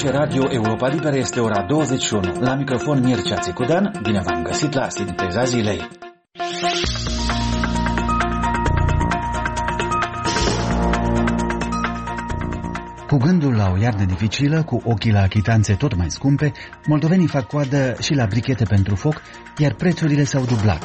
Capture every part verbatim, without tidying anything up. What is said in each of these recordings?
Aici Radio Europa Liberă, este ora douăzeci și unu. La microfon Mircea Țicudean, bine v-am găsit la Sinteza Zilei. Cu gândul la o iarnă dificilă, cu ochii la chitanțe tot mai scumpe, moldovenii fac coadă și la brichete pentru foc, iar prețurile s-au dublat.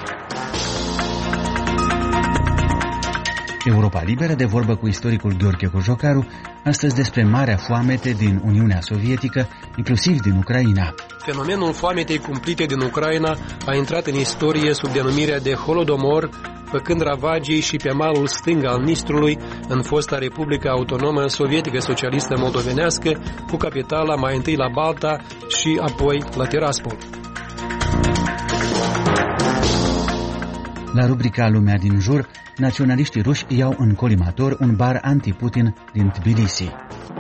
Europa Liberă, de vorbă cu istoricul Gheorghe Cojocaru, astăzi despre marea foamete din Uniunea Sovietică, inclusiv din Ucraina. Fenomenul foametei cumplite din Ucraina a intrat în istorie sub denumirea de Holodomor, făcând ravagii și pe malul stâng al Nistrului, în fosta Republică Autonomă Sovietică Socialistă Moldovenească, cu capitala mai întâi la Balta și apoi la Tiraspol. La rubrica Lumea din jur, naționaliștii ruși iau în colimator un bar anti-Putin din Tbilisi.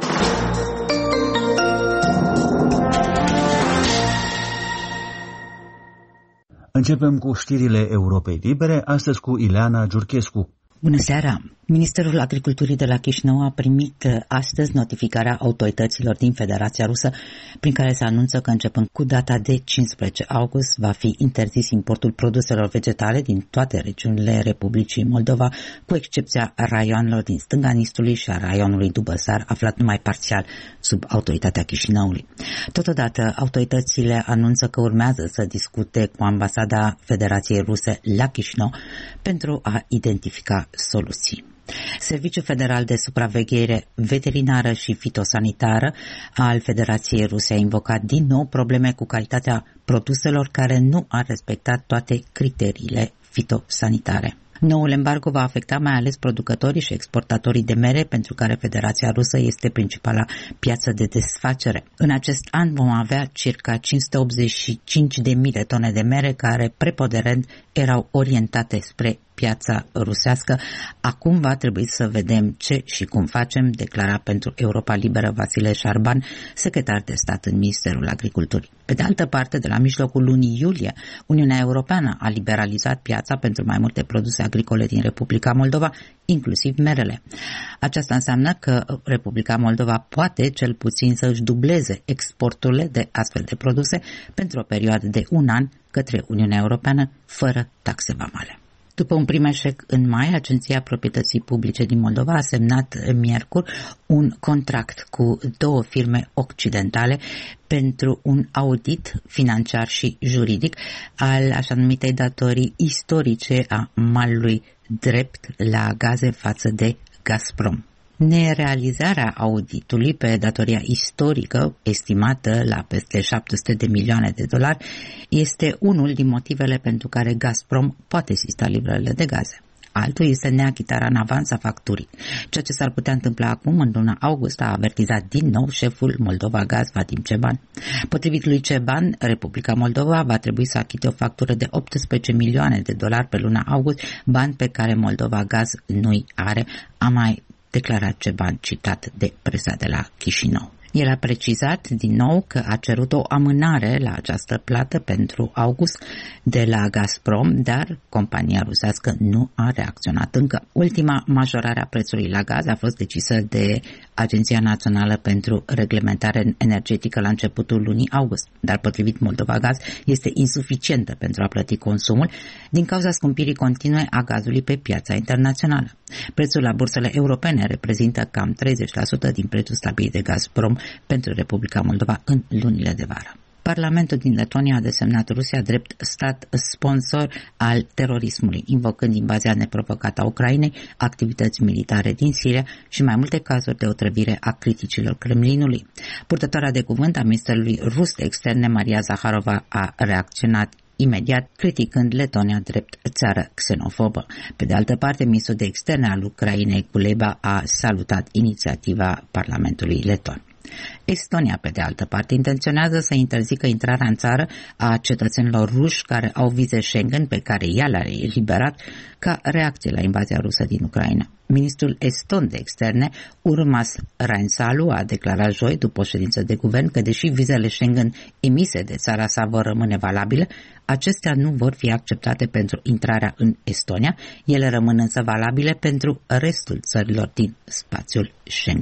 Începem cu știrile Europei Libere, astăzi cu Ileana Giurchescu. Bună seara! Ministerul Agriculturii de la Chișinău a primit astăzi notificarea autorităților din Federația Rusă, prin care se anunță că începând cu data de cincisprezece august va fi interzis importul produselor vegetale din toate regiunile Republicii Moldova, cu excepția raioanelor din stânga Nistrului și a raionului Dubăsar, aflat numai parțial sub autoritatea Chișinăului. Totodată, autoritățile anunță că urmează să discute cu ambasada Federației Ruse la Chișinău pentru a identifica soluții. Serviciul Federal de Supraveghere Veterinară și Fitosanitară al Federației Ruse a invocat din nou probleme cu calitatea produselor care nu ar respecta toate criteriile fitosanitare. Noul embargo va afecta mai ales producătorii și exportatorii de mere, pentru care Federația Rusă este principala piață de desfacere. În acest an vom avea circa cinci sute optzeci și cinci de mii de tone de mere care preponderent erau orientate spre piața rusească. Acum va trebui să vedem ce și cum facem, declara pentru Europa Liberă Vasile Șarban, secretar de stat în Ministerul Agriculturii. Pe de altă parte, de la mijlocul lunii iulie, Uniunea Europeană a liberalizat piața pentru mai multe produse agricole din Republica Moldova, inclusiv merele. Aceasta înseamnă că Republica Moldova poate cel puțin să își dubleze exporturile de astfel de produse pentru o perioadă de un an către Uniunea Europeană, fără taxe vamale. După un prim eșec în mai, Agenția Proprietății Publice din Moldova a semnat miercuri un contract cu două firme occidentale pentru un audit financiar și juridic al așa numitei datorii istorice a malului drept la gaze față de Gazprom. Nerealizarea auditului pe datoria istorică, estimată la peste șapte sute de milioane de dolari, este unul din motivele pentru care Gazprom poate sista livrările de gaze. Altul este neachitarea în avans a facturii. Ceea ce s-ar putea întâmpla acum, în luna august, a avertizat din nou șeful Moldova Gaz, Vadim Ceban. Potrivit lui Ceban, Republica Moldova va trebui să achite o factură de optsprezece milioane de dolari pe luna august, bani pe care Moldova Gaz nu-i are, a mai declarat Ceban, citat de presa de la Chișinău. El a precizat din nou că a cerut o amânare la această plată pentru august de la Gazprom, dar compania rusească nu a reacționat încă. Ultima majorare a prețului la gaz a fost decisă de Agenția Națională pentru Reglementare Energetică la începutul lunii august, dar potrivit Moldova Gaz este insuficientă pentru a plăti consumul din cauza scumpirii continue a gazului pe piața internațională. Prețul la bursele europene reprezintă cam treizeci la sută din prețul stabilit de Gazprom pentru Republica Moldova în lunile de vară. Parlamentul din Letonia a desemnat Rusia drept stat sponsor al terorismului, invocând invazia neprovocată a Ucrainei, activități militare din Siria și mai multe cazuri de otrăvire a criticilor Kremlinului. Purtătoarea de cuvânt a Ministerului Rus de Externe, Maria Zaharova, a reacționat imediat, criticând Letonia drept țară xenofobă. Pe de altă parte, ministrul de externe al Ucrainei, Kuleba, a salutat inițiativa Parlamentului leton. Estonia, pe de altă parte, intenționează să interzică intrarea în țară a cetățenilor ruși care au vize Schengen pe care ea le-a eliberat ca reacție la invazia rusă din Ucraina. Ministrul eston de externe, Urmas Reinsalu, a declarat joi, după o ședință de guvern, că deși vizele Schengen emise de țara sa vor rămâne valabile, acestea nu vor fi acceptate pentru intrarea în Estonia, ele rămân însă valabile pentru restul țărilor din spațiul Schengen.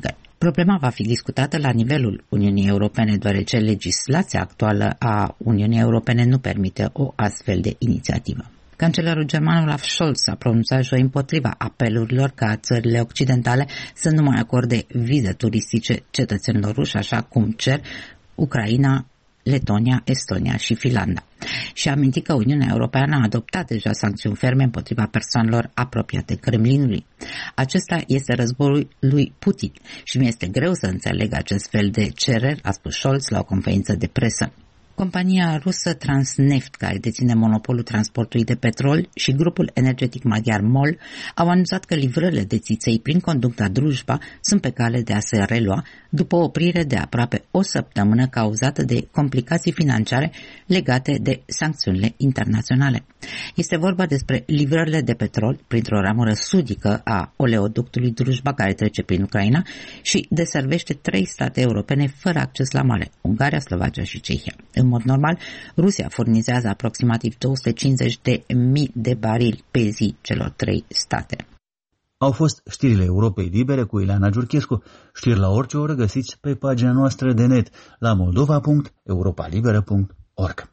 Problema va fi discutată la nivelul Uniunii Europene, deoarece legislația actuală a Uniunii Europene nu permite o astfel de inițiativă. Cancelarul german Olaf Scholz s-a pronunțat joi împotriva apelurilor ca țările occidentale să nu mai acorde vize turistice cetățenilor ruși, așa cum cer Ucraina, Letonia, Estonia și Finlanda. Și a amintit că Uniunea Europeană a adoptat deja sancțiuni ferme împotriva persoanelor apropiate Kremlinului. Acesta este războiul lui Putin și mi este greu să înțeleg acest fel de cereri, a spus Scholz la o conferință de presă. Compania rusă Transneft, care deține monopolul transportului de petrol, și grupul energetic maghiar MOL au anunțat că livrările de țiței prin conducta Drujba sunt pe cale de a se relua după o oprire de aproape o săptămână cauzată de complicații financiare legate de sancțiunile internaționale. Este vorba despre livrările de petrol printr-o ramură sudică a oleoductului Drujba, care trece prin Ucraina și deservește trei state europene fără acces la mare: Ungaria, Slovacia și Cehia. În mod normal, Rusia furnizează aproximativ două sute cincizeci de mii de barili pe zi celor trei state. Au fost știrile Europei Libere cu Ileana Giurchescu. Știri la orice oră găsiți pe pagina noastră de net la moldova punct europa liberă punct org.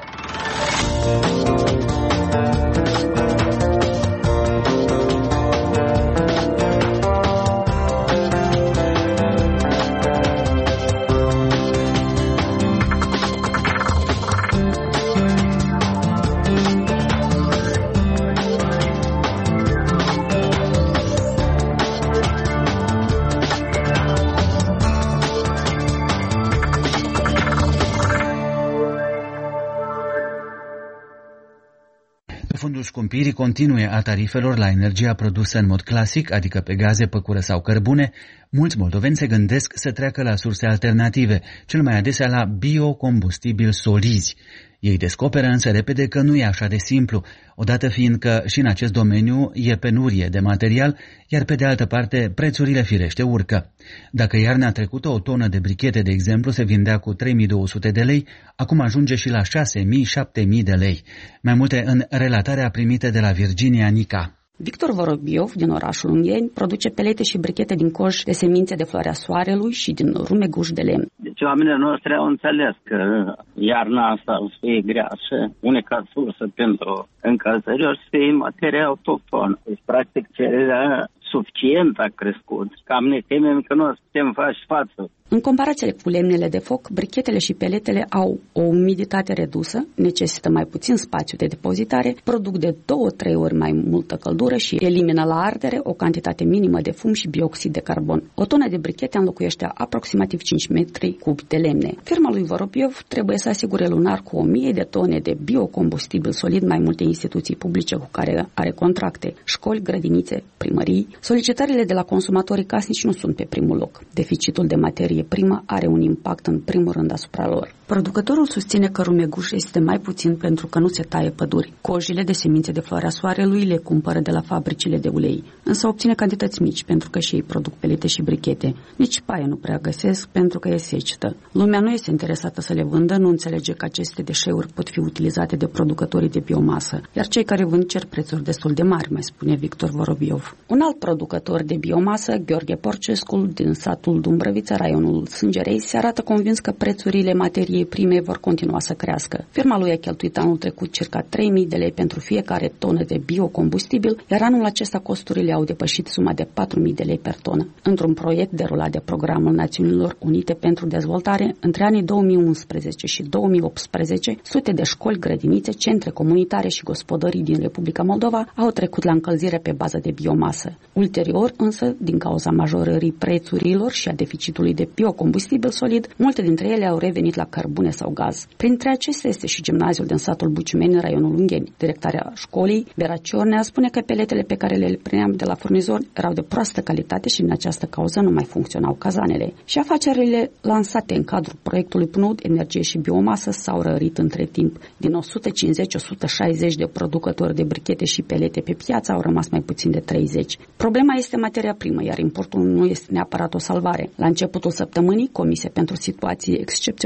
Fundul scumpirii continue a tarifelor la energia produsă în mod clasic, adică pe gaze, păcură sau cărbune, mulți moldoveni se gândesc să treacă la surse alternative, cel mai adesea la biocombustibili solizi. Ei descoperă însă repede că nu e așa de simplu, odată fiindcă și în acest domeniu e penurie de material, iar pe de altă parte prețurile firește urcă. Dacă iarna trecută o tonă de brichete, de exemplu, se vindea cu trei mii două sute de lei, acum ajunge și la șase mii - șapte mii de lei. Mai multe în relatarea primită de la Virginia Nica. Victor Vorobiov, din orașul Ungheni, produce pelete și brichete din coș de semințe de floarea soarelui și din rumeguș de lemn. Deci oamenii noștri au înțeles că iarna asta o să fie grea și unica sursă pentru încălzări o să fie materia autohtonă. Deci, practic, cererea suficient a crescut. Cam ne temem că nu o să putem face față. În comparație cu lemnele de foc, brichetele și peletele au o umiditate redusă, necesită mai puțin spațiu de depozitare, produc de două-trei ori mai multă căldură și elimină la ardere o cantitate minimă de fum și bioxid de carbon. O tonă de brichete înlocuiește aproximativ cinci metri cubi de lemne. Firma lui Vorobiov trebuie să asigure lunar cu o mie de tone de biocombustibil solid mai multe instituții publice cu care are contracte, școli, grădinițe, primării. Solicitările de la consumatorii casnici nu sunt pe primul loc. Deficitul de materie primă are un impact în primul rând asupra lor. Producătorul susține că rumeguș este mai puțin pentru că nu se taie păduri. Cojile de semințe de floarea soarelui le cumpără de la fabricile de ulei, însă obține cantități mici pentru că și ei produc pelete și brichete. Nici paie nu prea găsesc pentru că e secetă. Lumea nu este interesată să le vândă, nu înțelege că aceste deșeuri pot fi utilizate de producătorii de biomasă, iar cei care vând cer prețuri destul de mari, mai spune Victor Vorobiov. Un alt producător de biomasă, Gheorghe Porcescu, din satul Dumbrăvița, raionul Sângerei, se arată convins că prețurile materiei prime vor continua să crească. Firma lui a cheltuit anul trecut circa trei mii de lei pentru fiecare tonă de biocombustibil, iar anul acesta costurile au depășit suma de patru mii de lei per tonă. Într-un proiect derulat de Programul Națiunilor Unite pentru Dezvoltare, între anii două mii unsprezece și două mii optsprezece, sute de școli, grădinițe, centre comunitare și gospodării din Republica Moldova au trecut la încălzire pe bază de biomasă. Ulterior, însă, din cauza majorării prețurilor și a deficitului de biocombustibil solid, multe dintre ele au revenit la cărbune sau gaz. Printre acestea este și gimnaziul din satul Buciumeni, în raionul Ungheni. Directarea școlii, Vera Ciornea, spune că peletele pe care le primeam de la furnizor erau de proastă calitate și din această cauză nu mai funcționau cazanele. Și afacerile lansate în cadrul proiectului P N U D, energie și biomasă, s-au rărit între timp. Din o sută cincizeci - o sută șaizeci de producători de brichete și pelete pe piață au rămas mai puțin de treizeci. Problema este materia primă, iar importul nu este neapărat o salvare. La începutul săptămânii, Comisia pentru Situații Excepționale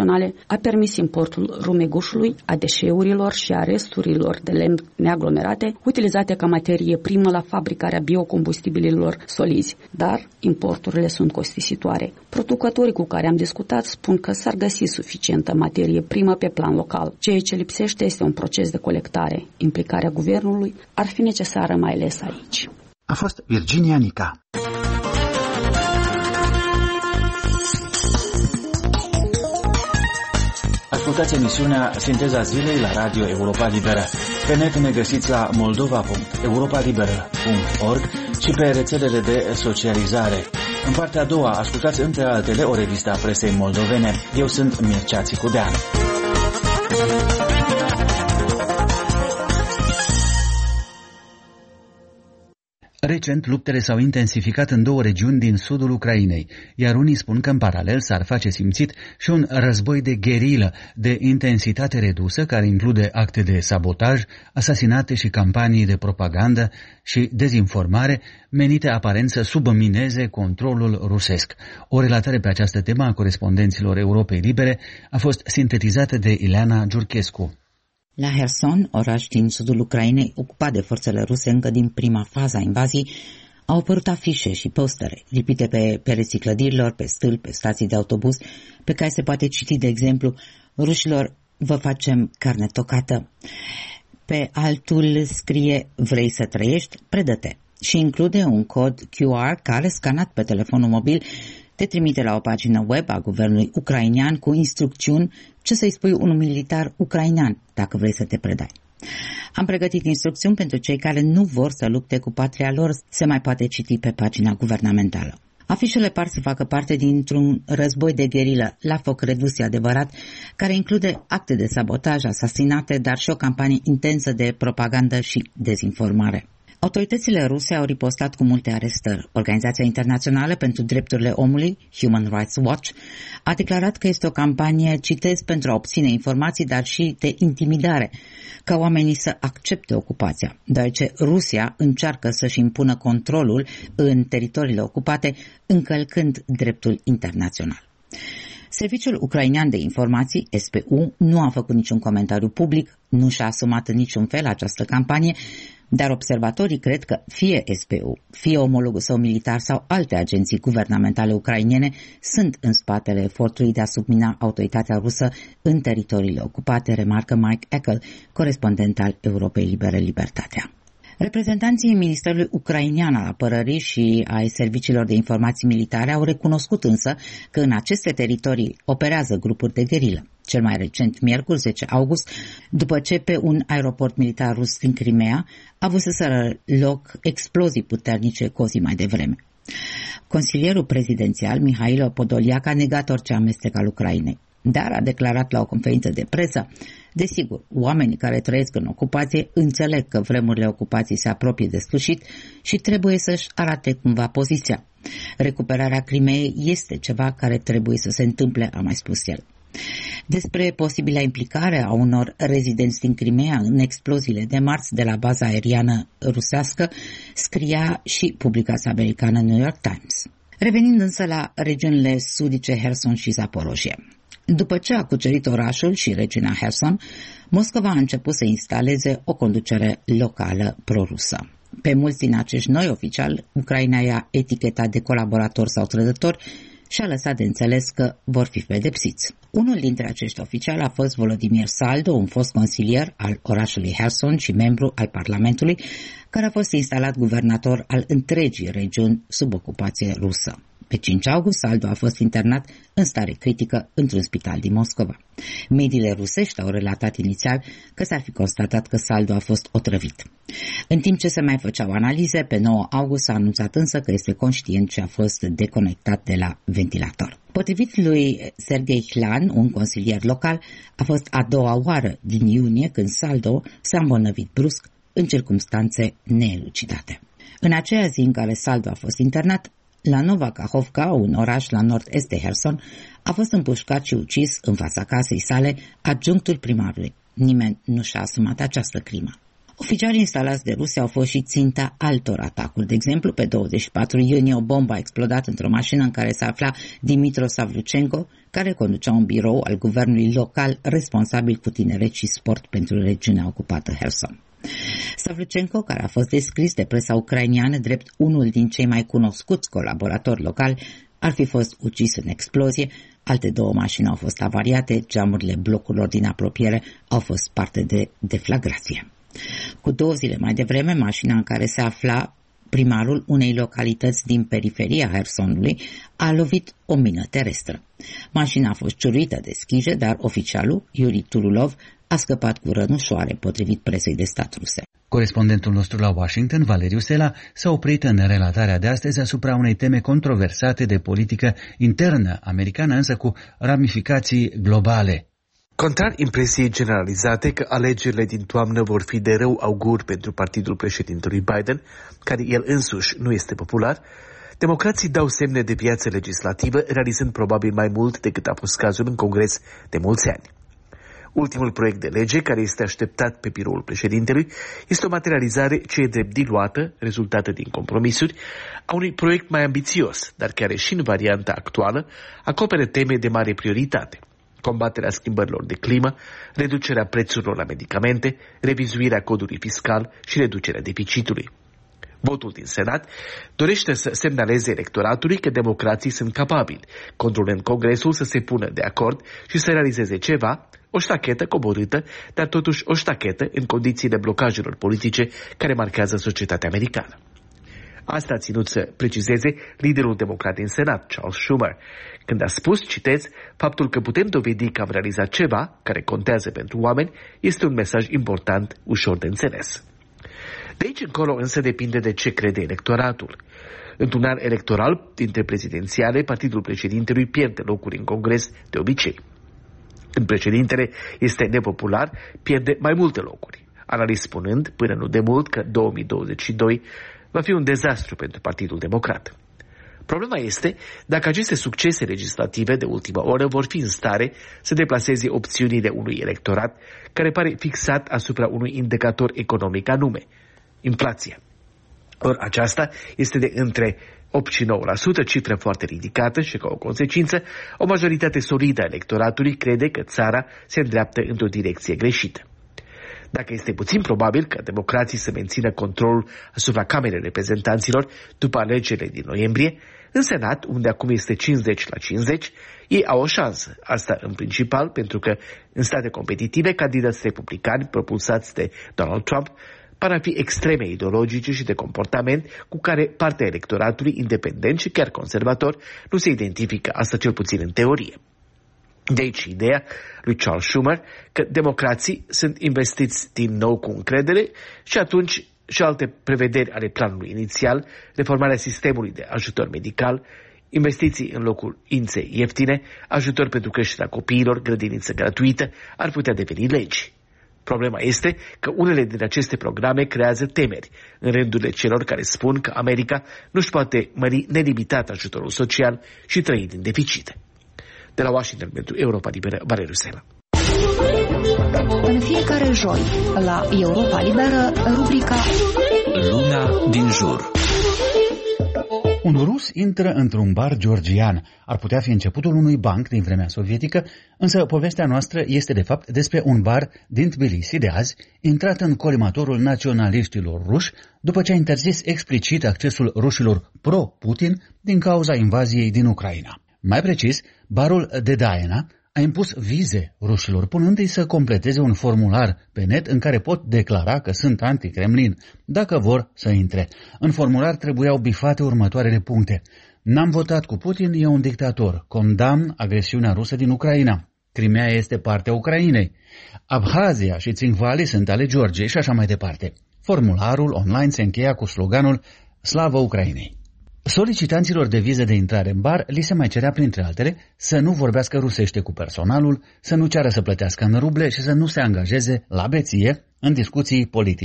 a permis importul rumegușului, a deșeurilor și a resturilor de lemn neaglomerate utilizate ca materie primă la fabricarea biocombustibililor solizi, dar importurile sunt costisitoare. Producătorii cu care am discutat spun că s-ar găsi suficientă materie primă pe plan local. Ceea ce lipsește este un proces de colectare. Implicarea guvernului ar fi necesară mai ales aici. A fost Virginia Nica. Ascultați emisiunea Sinteza Zilei la Radio Europa Liberă. Pe net ne găsiți la moldova punct europa liberă punct org și pe rețelele de socializare. În partea a doua ascultați între altele o revistă a presei moldovene. Eu sunt Mircea Țicudean. Recent, luptele s-au intensificat în două regiuni din sudul Ucrainei, iar unii spun că în paralel s-ar face simțit și un război de gherilă de intensitate redusă, care include acte de sabotaj, asasinate și campanii de propagandă și dezinformare menite aparent să submineze controlul rusesc. O relatare pe această temă a corespondenților Europei Libere a fost sintetizată de Ileana Giurchescu. La Herson, oraș din sudul Ucrainei, ocupat de forțele ruse încă din prima fază a invaziei, au apărut afișe și postere lipite pe pereții clădirilor, pe stâlpi, pe stații de autobuz, pe care se poate citi, de exemplu, rușilor, vă facem carne tocată. Pe altul scrie, vrei să trăiești? Predă-te. Și include un cod Q R care, scanat pe telefonul mobil, te trimite la o pagină web a guvernului ucrainean cu instrucțiuni ce să-i spui unui militar ucrainean dacă vrei să te predai. Am pregătit instrucțiuni pentru cei care nu vor să lupte cu patria lor, se mai poate citi pe pagina guvernamentală. Afișele par să facă parte dintr-un război de gherilă, la foc redus e adevărat, care include acte de sabotaj, asasinate, dar și o campanie intensă de propagandă și dezinformare. Autoritățile ruse au ripostat cu multe arestări. Organizația Internațională pentru Drepturile Omului, Human Rights Watch, a declarat că este o campanie, citez, pentru a obține informații, dar și de intimidare, ca oamenii să accepte ocupația, deoarece Rusia încearcă să-și impună controlul în teritoriile ocupate, încălcând dreptul internațional. Serviciul ucrainean de informații, S P U, nu a făcut niciun comentariu public, nu și-a asumat în niciun fel această campanie, dar observatorii cred că fie S P U, fie omologul său militar sau alte agenții guvernamentale ucrainene sunt în spatele efortului de a submina autoritatea rusă în teritoriile ocupate, remarcă Mike Eckel, corespondent al Europei Libere Libertatea. Reprezentanții Ministerului Ucrainean al Apărării și ai serviciilor de informații militare au recunoscut însă că în aceste teritorii operează grupuri de gherilă. Cel mai recent, miercuri zece august, după ce pe un aeroport militar rus din Crimea a avut să loc explozii puternice cu o zi mai devreme. Consilierul prezidențial, Mihailo Podoliac, a negat orice amestec al Ucrainei, dar a declarat la o conferință de presă: desigur, oamenii care trăiesc în ocupație înțeleg că vremurile ocupației se apropie de sfârșit și trebuie să-și arate cumva poziția. Recuperarea Crimeei este ceva care trebuie să se întâmple, a mai spus el. Despre posibila implicare a unor rezidenți din Crimea în exploziile de marți de la baza aeriană rusească scria și publicația americană New York Times. Revenind însă la regiunile sudice Herson și Zaporozhye. După ce a cucerit orașul și regiunea Herson, Moscova a început să instaleze o conducere locală prorusă. Pe mulți din acești noi oficiali, Ucraina i-a etichetat de colaborator sau trădător și a lăsat de înțeles că vor fi pedepsiți. Unul dintre acești oficiali a fost Volodymyr Saldo, un fost consilier al orașului Herson și membru al Parlamentului, care a fost instalat guvernator al întregii regiuni sub ocupație rusă. Pe cinci august, Saldo a fost internat în stare critică într-un spital din Moscova. Mediile rusești au relatat inițial că s-ar fi constatat că Saldo a fost otrăvit. În timp ce se mai făceau analize, pe nouă august s-a anunțat însă că este conștient și a fost deconectat de la ventilator. Potrivit lui Sergei Hlan, un consilier local, a fost a doua oară din iunie când Saldo s-a îmbolnăvit brusc în circumstanțe neelucidate. În aceea zi în care Saldo a fost internat, la Nova Kahovka, un oraș la nord-est de Herson, a fost împușcat și ucis în fața casei sale adjunctul primarului. Nimeni nu și-a asumat această crimă. Oficialii instalați de Rusia au fost și ținta altor atacuri. De exemplu, pe douăzeci și patru iunie o bombă a explodat într-o mașină în care se afla Dimitro Savluchenko, care conducea un birou al guvernului local responsabil cu tineret și sport pentru regiunea ocupată Kherson. Savluchenko, care a fost descris de presa ucrainiană drept unul din cei mai cunoscuți colaboratori locali, ar fi fost ucis în explozie. Alte două mașini au fost avariate, geamurile blocurilor din apropiere au fost parte de deflagrație. Cu două zile mai devreme, mașina în care se afla primarul unei localități din periferia Hersonului a lovit o mină terestră. Mașina a fost ciuruită de schije, dar oficialul, Yuri Turulov, a scăpat cu rănușoare, potrivit presei de stat ruse. Corespondentul nostru la Washington, Valeriu Sela, s-a oprit în relatarea de astăzi asupra unei teme controversate de politică internă americană, însă cu ramificații globale. Contrar impresiei generalizate că alegerile din toamnă vor fi de rău augur pentru partidul președintelui Biden, care el însuși nu este popular, democrații dau semne de viață legislativă, realizând probabil mai mult decât a fost cazul în Congres de mulți ani. Ultimul proiect de lege, care este așteptat pe biroul președintelui, este o materializare ce e drept diluată, rezultată din compromisuri, a unui proiect mai ambițios, dar care și în varianta actuală acoperă teme de mare prioritate: combaterea schimbărilor de climă, reducerea prețurilor la medicamente, revizuirea codului fiscal și reducerea deficitului. Votul din Senat dorește să semnaleze electoratului că democrații sunt capabili, controlând Congresul să se pună de acord și să realizeze ceva, o ștachetă coborâtă, dar totuși o ștachetă în condițiile blocajelor politice care marchează societatea americană. Asta a ținut să precizeze liderul democrat din Senat, Charles Schumer, când a spus, citez, faptul că putem dovedi că am realizat ceva care contează pentru oameni este un mesaj important, ușor de înțeles. De aici încolo însă depinde de ce crede electoratul. Într-un an electoral dintre prezidențiale, partidul președintelui pierde locuri în Congres de obicei. Când președintele este nepopular, pierde mai multe locuri, analiști spunând, până nu de mult, că două mii douăzeci și doi va fi un dezastru pentru Partidul Democrat. Problema este dacă aceste succese legislative de ultimă oră vor fi în stare să deplaseze opțiunile unui electorat care pare fixat asupra unui indicator economic anume, inflația. Or, aceasta este de între opt și nouă la sută, cifră foarte ridicată și, ca o consecință, o majoritate solidă a electoratului crede că țara se îndreaptă într-o direcție greșită. Dacă este puțin probabil ca democrații să mențină controlul asupra Camerei Reprezentanților după alegerile din noiembrie, în Senat, unde acum este cincizeci la cincizeci, ei au o șansă. Asta în principal pentru că în state competitive, candidați republicani propulsați de Donald Trump par a fi extreme ideologice și de comportament cu care partea electoratului independent și chiar conservator nu se identifică, asta cel puțin în teorie. De aici ideea lui Charles Schumer că democrații sunt investiți din nou cu încredere și atunci și alte prevederi ale planului inițial, reformarea sistemului de ajutor medical, investiții în locuințe ieftine, ajutor pentru creșterea copiilor, grădiniță gratuită, ar putea deveni legi. Problema este că unele din aceste programe creează temeri în rândurile celor care spun că America nu-și poate mări nelimitat ajutorul social și trăi din deficite. De la Washington pentru Europa Liberă, Valeriu Sela. În fiecare joi, la Europa Liberă, rubrica Lumea din jur. Un rus intră într-un bar georgian. Ar putea fi începutul unui banc din vremea sovietică, însă povestea noastră este de fapt despre un bar din Tbilisi de azi, intrat în colimatorul naționaliștilor ruși, după ce a interzis explicit accesul rușilor pro-Putin din cauza invaziei din Ucraina. Mai precis, barul Dedaina a impus vize rușilor, punându-i să completeze un formular pe net în care pot declara că sunt anti-Kremlin, dacă vor să intre. În formular trebuiau bifate următoarele puncte. N-am votat cu Putin, e un dictator. Condamn agresiunea rusă din Ucraina. Crimea este partea Ucrainei. Abhazia și Țingvali sunt ale Georgiei și așa mai departe. Formularul online se încheia cu sloganul Slavă Ucrainei. Solicitanților de viză de intrare în bar li se mai cerea, printre altele, să nu vorbească rusește cu personalul, să nu ceară să plătească în ruble și să nu se angajeze la beție în discuții politice.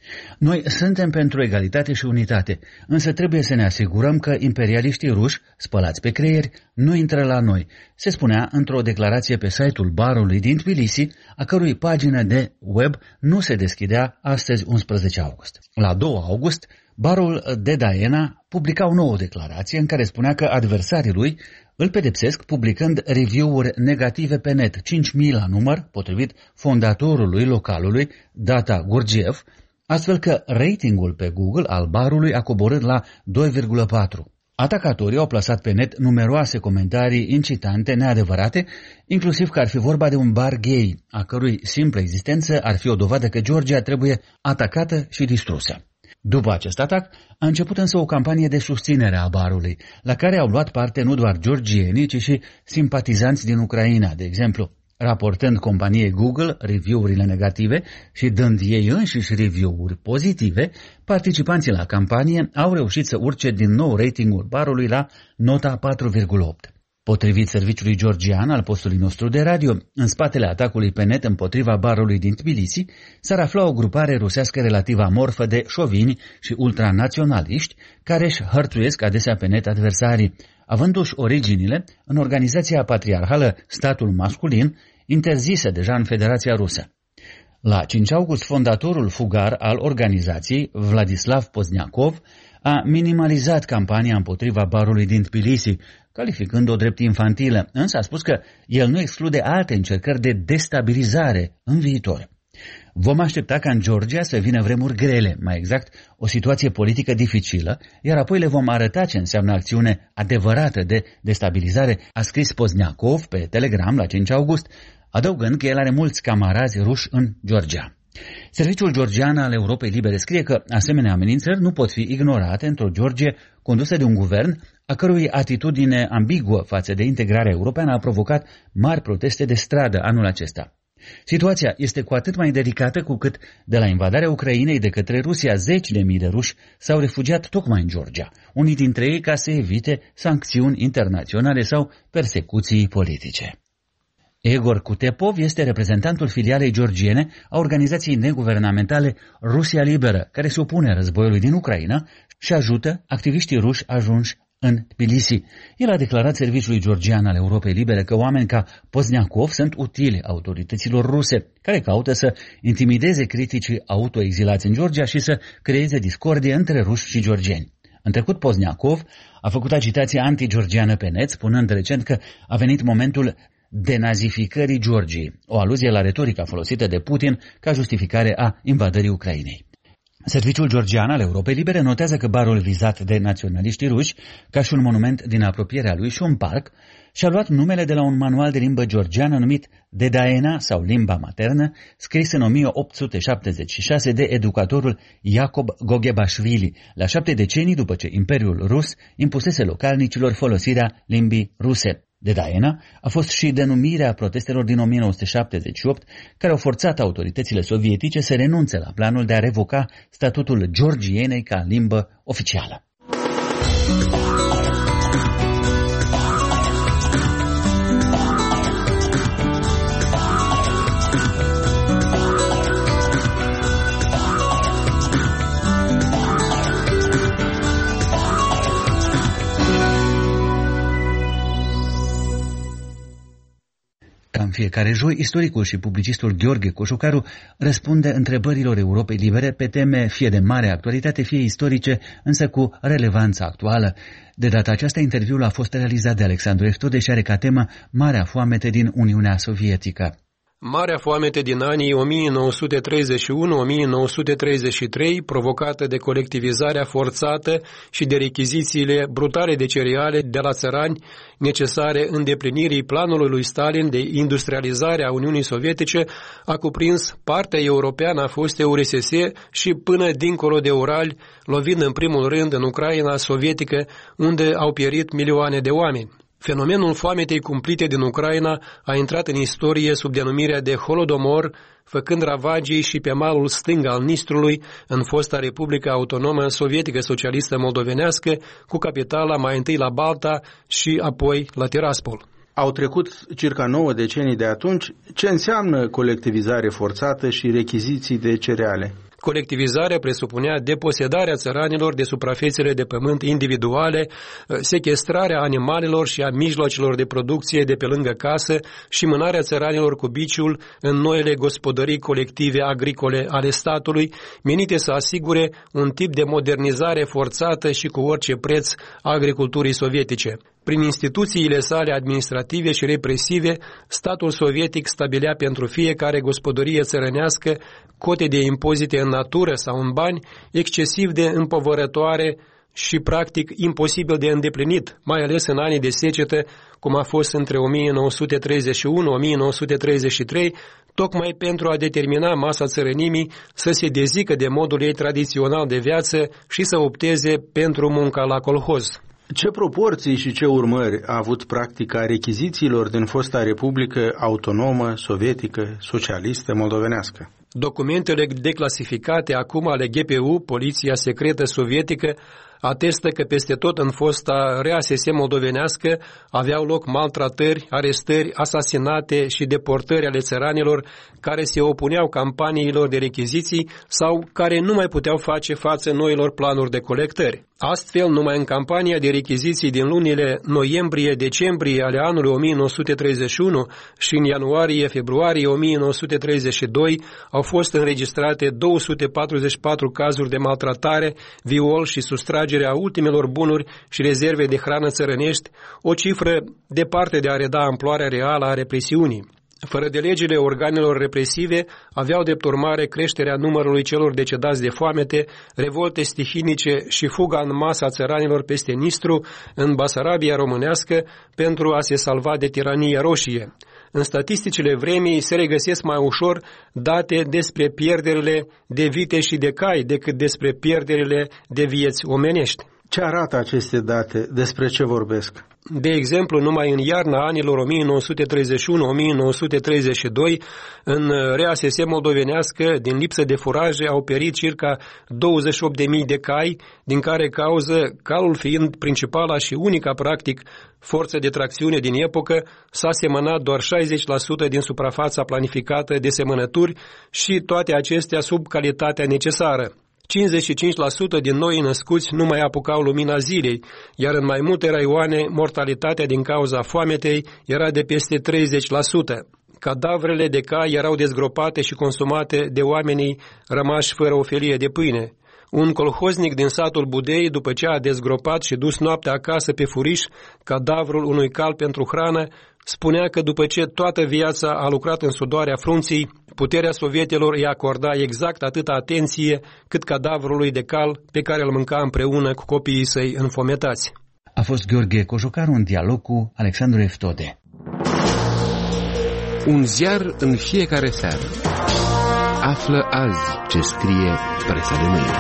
Noi suntem pentru egalitate și unitate, însă trebuie să ne asigurăm că imperialiștii ruși, spălați pe creieri, nu intră la noi, se spunea într-o declarație pe site-ul barului din Tbilisi, a cărui pagină de web nu se deschidea astăzi unsprezece august. La doi august, barul Dedaena publica o nouă declarație în care spunea că adversarii lui îl pedepsesc publicând review-uri negative pe net, cinci mii la număr, potrivit fondatorului localului, Data Gurgiev, astfel că ratingul pe Google al barului a coborât la doi virgulă patru. Atacatorii au plasat pe net numeroase comentarii incitante, neadevărate, inclusiv că ar fi vorba de un bar gay, a cărui simplă existență ar fi o dovadă că Georgia trebuie atacată și distrusă. După acest atac, a început însă o campanie de susținere a barului, la care au luat parte nu doar georgienii, ci și simpatizanți din Ucraina, de exemplu, raportând companiei Google review-urile negative și dând ei înșiși review-uri pozitive, participanții la campanie au reușit să urce din nou ratingul barului la nota patru virgulă opt. Potrivit serviciului georgian al postului nostru de radio, în spatele atacului pe net împotriva barului din Tbilisi s-ar afla o grupare rusească relativ amorfă de șovini și ultranaționaliști care își hărțuiesc adesea pe net adversarii, avându-și originile în organizația patriarhală Statul Masculin, interzisă deja în Federația Rusă. La cinci august, fondatorul fugar al organizației, Vladislav Pozniakov, a minimalizat campania împotriva barului din Tbilisi, calificând-o drept infantilă, însă a spus că el nu exclude alte încercări de destabilizare în viitor. Vom aștepta ca în Georgia să vină vremuri grele, mai exact o situație politică dificilă, iar apoi le vom arăta ce înseamnă acțiune adevărată de destabilizare, a scris Pozniakov pe Telegram la cinci august, adăugând că el are mulți camarazi ruși în Georgia. Serviciul georgian al Europei Libere scrie că asemenea amenințări nu pot fi ignorate într-o Georgie condusă de un guvern a cărui atitudine ambiguă față de integrarea europeană a provocat mari proteste de stradă anul acesta. Situația este cu atât mai delicată cu cât de la invadarea Ucrainei de către Rusia zeci de mii de ruși s-au refugiat tocmai în Georgia, unii dintre ei ca să evite sancțiuni internaționale sau persecuții politice. Egor Kutepov este reprezentantul filialei georgiene a organizației neguvernamentale Rusia Liberă, care se opune războiului din Ucraina și ajută activiștii ruși ajunși în Tbilisi. El a declarat serviciului georgian al Europei Libere că oameni ca Pozniakov sunt utili autorităților ruse, care caută să intimideze criticii autoexilați în Georgia și să creeze discordie între ruși și georgieni. În trecut, Pozniakov a făcut agitație anti-georgiană pe net, spunând recent că a venit momentul denazificării Georgiei, o aluzie la retorica folosită de Putin ca justificare a invadării Ucrainei. Serviciul georgian al Europei Libere notează că barul vizat de naționaliștii ruși, ca și un monument din apropierea lui și un parc, și-a luat numele de la un manual de limbă georgiană numit Dedaena sau limba maternă, scris în o mie opt sute șaptezeci și șase de educatorul Iacob Gogebașvili, la șapte decenii după ce Imperiul Rus impusese localnicilor folosirea limbii ruse. Dedaena a fost și denumirea protestelor din o mie nouă sute șaptezeci și opt, care au forțat autoritățile sovietice să renunțe la planul de a revoca statutul georgienei ca limbă oficială. În fiecare joi, istoricul și publicistul Gheorghe Coșucaru răspunde întrebărilor Europei Libere pe teme fie de mare actualitate, fie istorice, însă cu relevanță actuală. De data aceasta, interviul a fost realizat de Alexandru Eftode și are ca temă Marea foamete din Uniunea Sovietică. Marea foamete din anii o mie nouă sute treizeci și unu - o mie nouă sute treizeci și trei, provocată de colectivizarea forțată și de rechizițiile brutale de cereale de la țărani necesare îndeplinirii planului lui Stalin de industrializare a Uniunii Sovietice, a cuprins partea europeană a fostei U R S S și până dincolo de Urali, lovind în primul rând în Ucraina sovietică, unde au pierit milioane de oameni. Fenomenul foametei cumplite din Ucraina a intrat în istorie sub denumirea de Holodomor, făcând ravagii și pe malul stâng al Nistrului, în fosta Republică Autonomă Sovietică Socialistă Moldovenească, cu capitala mai întâi la Balta și apoi la Tiraspol. Au trecut circa nouă decenii de atunci. Ce înseamnă colectivizare forțată și rechiziții de cereale? Colectivizarea presupunea deposedarea țăranilor de suprafețele de pământ individuale, sechestrarea animalelor și a mijloacelor de producție de pe lângă casă și mânarea țăranilor cu biciul în noile gospodării colective agricole ale statului, menite să asigure un tip de modernizare forțată și cu orice preț a agriculturii sovietice. Prin instituțiile sale administrative și represive, statul sovietic stabilea pentru fiecare gospodărie țărănească cote de impozite în natură sau în bani excesiv de împovărătoare și practic imposibil de îndeplinit, mai ales în anii de secetă, cum a fost între o mie nouă sute treizeci și unu - o mie nouă sute treizeci și trei, tocmai pentru a determina masa țărănimii să se dezică de modul ei tradițional de viață și să opteze pentru munca la colhoz. Ce proporții și ce urmări a avut practica rechizițiilor din fosta Republică Autonomă, Sovietică, Socialistă, Moldovenească? Documentele declasificate acum ale G P U, Poliția Secretă Sovietică, atestă că peste tot în fosta R A S S moldovenească aveau loc maltratări, arestări, asasinate și deportări ale țăranilor care se opuneau campaniilor de rechiziții sau care nu mai puteau face față noilor planuri de colectări. Astfel, numai în campania de rechiziții din lunile noiembrie-decembrie ale anului o mie nouă sute treizeci și unu și în ianuarie-februarie o mie nouă sute treizeci și doi au fost înregistrate două sute patruzeci și patru cazuri de maltratare, viol și sustragere a ultimelor bunuri și rezerve de hrană țărănești, o cifră departe de a reda amploarea reală a represiunii. Fără de legile organelor represive, aveau drept urmare creșterea numărului celor decedați de foamete, revolte stihinice și fuga în masă a țăranilor peste Nistru, în Basarabia românească, pentru a se salva de tirania roșie. În statisticile vremii se regăsesc mai ușor date despre pierderile de vite și de cai decât despre pierderile de vieți omenești. Ce arată aceste date? Despre ce vorbesc? De exemplu, numai în iarna anilor o mie nouă sute treizeci și unu - o mie nouă sute treizeci și doi, în R A S S moldovenească, din lipsă de furaje, au perit circa douăzeci și opt de mii de cai, din care cauză, calul fiind principala și unica, practic, forță de tracțiune din epocă, s-a semănat doar șaizeci la sută din suprafața planificată de semănături și toate acestea sub calitatea necesară. cincizeci și cinci la sută din noi născuți nu mai apucau lumina zilei, iar în mai multe raioane mortalitatea din cauza foametei era de peste treizeci la sută. Cadavrele de cai erau dezgropate și consumate de oamenii rămași fără o felie de pâine. Un colhoznic din satul Budei, după ce a dezgropat și dus noaptea acasă pe furiș cadavrul unui cal pentru hrană, spunea că după ce toată viața a lucrat în sudoarea frunții, puterea sovietilor îi acorda exact atâta atenție cât cadavrului de cal pe care îl mânca împreună cu copiii săi înfometați. A fost Gheorghe Cojocaru în dialog cu Alexandru Eftode. Un ziar în fiecare seară. Află azi ce scrie presa de mâine.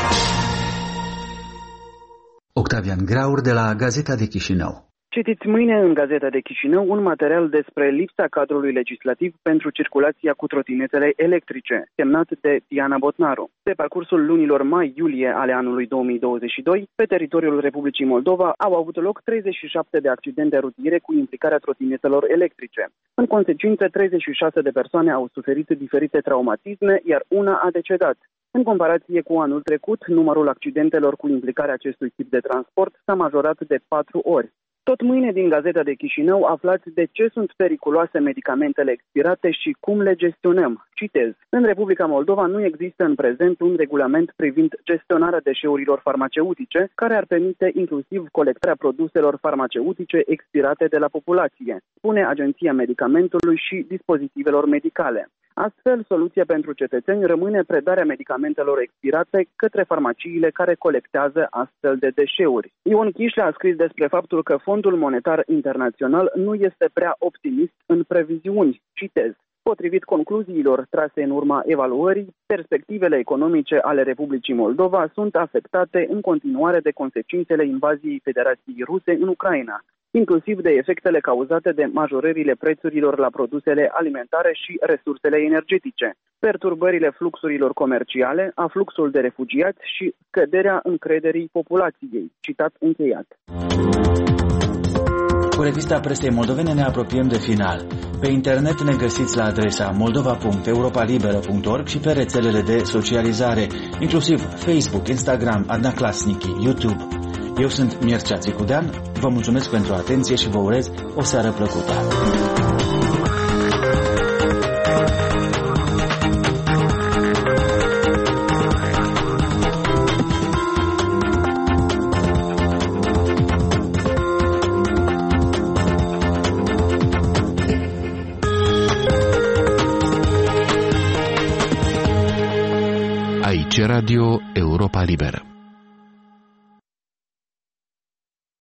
Octavian Graur de la Gazeta de Chișinău. Citiți mâine în Gazeta de Chișinău un material despre lipsa cadrului legislativ pentru circulația cu trotinetele electrice, semnat de Diana Botnaru. Pe parcursul lunilor mai-iulie ale anului două mii douăzeci și doi, pe teritoriul Republicii Moldova au avut loc treizeci și șapte de accidente rutiere cu implicarea trotinetelor electrice. În consecință, treizeci și șase de persoane au suferit diferite traumatisme, iar una a decedat. În comparație cu anul trecut, numărul accidentelor cu implicarea acestui tip de transport s-a majorat de patru ori. Tot mâine din Gazeta de Chișinău aflați de ce sunt periculoase medicamentele expirate și cum le gestionăm. Citez. În Republica Moldova nu există în prezent un regulament privind gestionarea deșeurilor farmaceutice, care ar permite inclusiv colectarea produselor farmaceutice expirate de la populație, spune Agenția Medicamentului și Dispozitivelor Medicale. Astfel, soluția pentru cetățeni rămâne predarea medicamentelor expirate către farmaciile care colectează astfel de deșeuri. Ion Chișlea a scris despre faptul că Fondul Monetar Internațional nu este prea optimist în previziuni. Citez. Potrivit concluziilor trase în urma evaluării, perspectivele economice ale Republicii Moldova sunt afectate în continuare de consecințele invaziei Federației Ruse în Ucraina, inclusiv de efectele cauzate de majorările prețurilor la produsele alimentare și resursele energetice, perturbările fluxurilor comerciale, afluxul de refugiați și scăderea încrederii populației. Citat încheiat. Cu revista presei moldovene ne apropiem de final. Pe internet ne găsiți la adresa moldova punct europa liberă punct org și pe rețelele de socializare, inclusiv Facebook, Instagram, Adnaclasnici, YouTube. Eu sunt Mircea Țicudean, vă mulțumesc pentru atenție și vă urez o seară plăcută. Radio Europa Liberă.